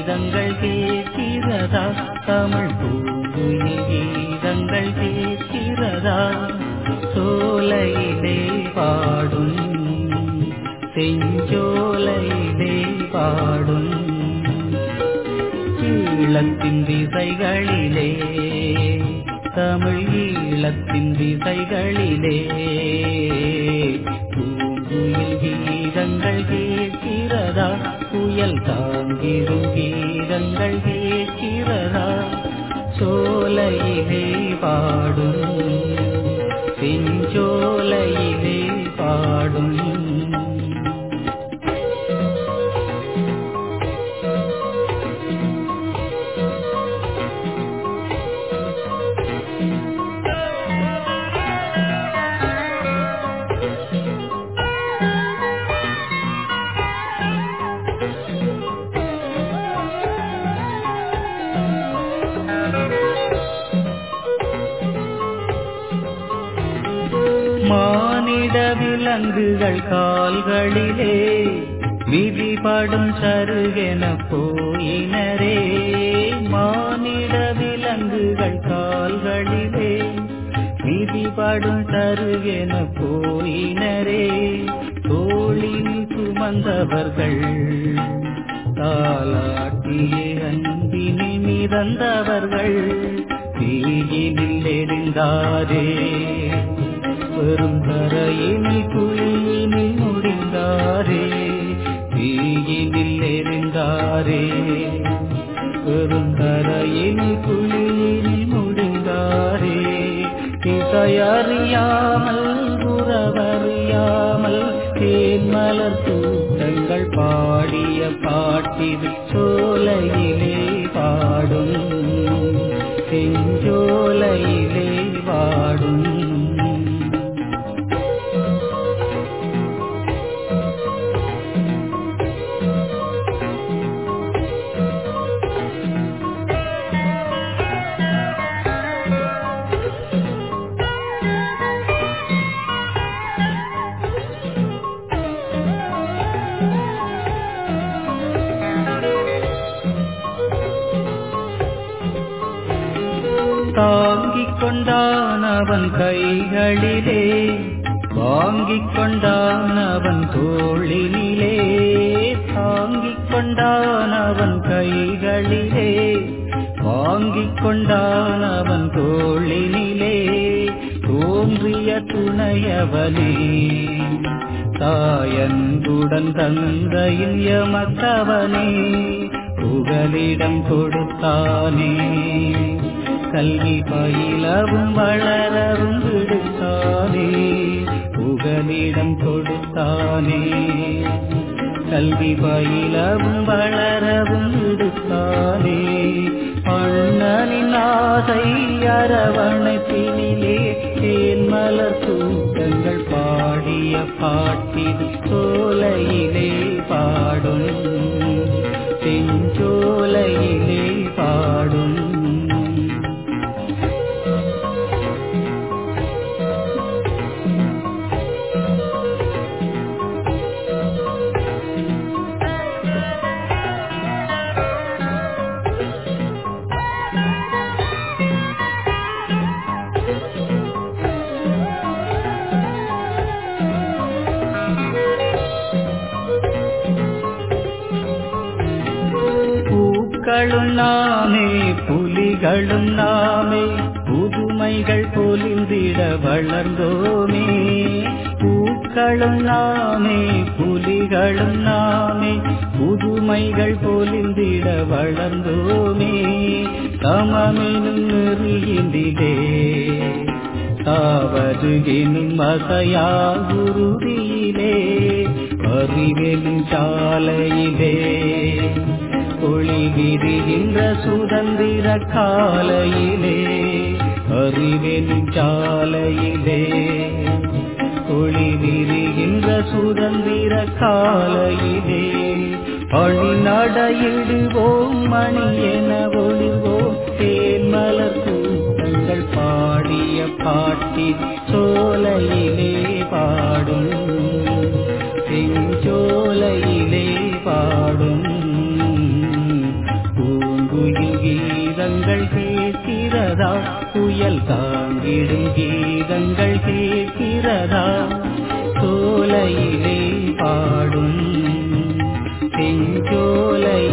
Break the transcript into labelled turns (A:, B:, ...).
A: கீதங்கள் கேட்கிறதா, தமிழ் பூங்குயில் கீதங்கள் கேட்கிறதா, சோலையிலே பாடும் செஞ்சோலையிலே பாடும் ஈழத்தின் திசைகளிலே, தமிழ் ஈழத்தின் திசைகளிலே பூங்குயில் கீதங்கள் கேட்கிறதா, புயல் தாங்கிடும் கீதங்கள் கேட்கிறதா, சோலையிலே பாடும் செஞ்சோலையிலே பாடும். மானிட விலங்குகள் கால்களிலே விதிபடும் சருகென போயினரே, மானிட விலங்குகள் கால்களிலே விதிபடும் சருகென போயினரே, தோளில் சுமந்தவர்கள் தாலாட்டியே அன்பினி மிதந்தவர்கள் தீயினில் எரிந்தாரே, பெரும் தரையினில் குழியினில் முடிந்தாரே, தீயினில் எரிந்தாரே, பெரும் தரையினில் குழியினில் முடிந்தாரே, திசையறியாமல் உறவறியாமல் தேன்மலர் கூட்டங்கள் பாடிய பாட்டில் சோலையிலே பாடும் செஞ்சோலையிலே பாடும். தாங்கிக் கொண்டானவன் கைகளிலே, வாங்கிக் கொண்டானவன் தோளினிலே, தாங்கிக் கொண்டானவன் கைகளிலே, வாங்கிக் கொண்டானவன் தோளினிலே, தோன்றிய துணையவனே தாயன்புடன் தந்தையின் யமத்தவனே, புகலிடம் கொடுத்தானே, கல்வி பயிலவும் வளரவும் விடுத்தானே, புகலிடம் கொடுத்தானே, கல்வி பயிலவும் வளரவும் விடுத்தானே, அண்ணனின் ஆசை அரவணைப்பினிலே தேன்மலர் கூட்டங்கள் பாடிய பாட்டில் சோலையிலே பாடும் செஞ்சோலையிலே பாடும். பூக்களும் நாமே புலிகளும் நாமே, புதுமைகள் பொலிந்திட வளர்ந்தோமே, பூக்களும் நாமே புலிகளும் நாமே, புதுமைகள் பொலிந்திட வளர்ந்தோமே, சமமெனும் நெறியினிலே தாவதுகினும் அசையா குருதியிலே, அறிவெனும் சாலையிலே ஒளி விரிகின்ற சுதந்திர காலையிலே, அறிவெனும் சாலையிலே ஒளி விரிகின்ற சுதந்திர காலையிலே, அணி நடையிடுவோம் மணி என ஒளிவோம் தேன்மலர் கூட்டங்கள் பாடிய பாட்டில் சோலையிலே பாடும் செஞ்சோலையிலே பாடும் புயல் தாங்கிடும் கீதங்கள் கேட்கிறதா சோலையிலே பாடும் செஞ்சோலை